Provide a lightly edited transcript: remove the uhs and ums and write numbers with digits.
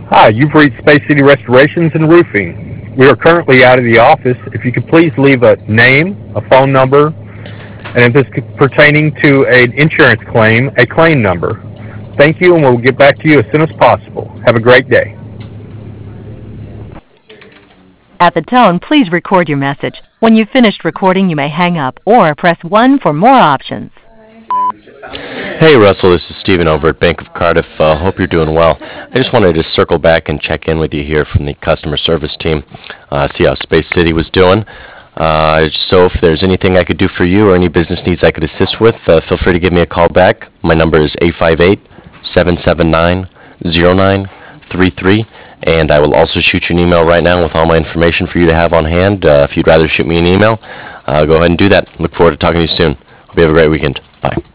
Hi, you've reached Space City Restorations and Roofing. We are currently out of the office. If you could please leave a name, a phone number, and if this is pertaining to an insurance claim, a claim number. Thank you, and we'll get back to you as soon as possible. Have a great day. At the tone, please record your message. When you've finished recording, you may hang up or press 1 for more options. Hey Russell, this is Stephen over at Bank of Cardiff. Hope you're doing well. I just wanted to circle back and check in with you here from the customer service team, see how Space City was doing. So if there's anything I could do for you or any business needs I could assist with, feel free to give me a call back. My number is 858-779-0933, and I will also shoot you an email right now with all my information for you to have on hand. If you'd rather shoot me an email, go ahead and do that. Look forward to talking to you soon. Hope you have a great weekend. Bye.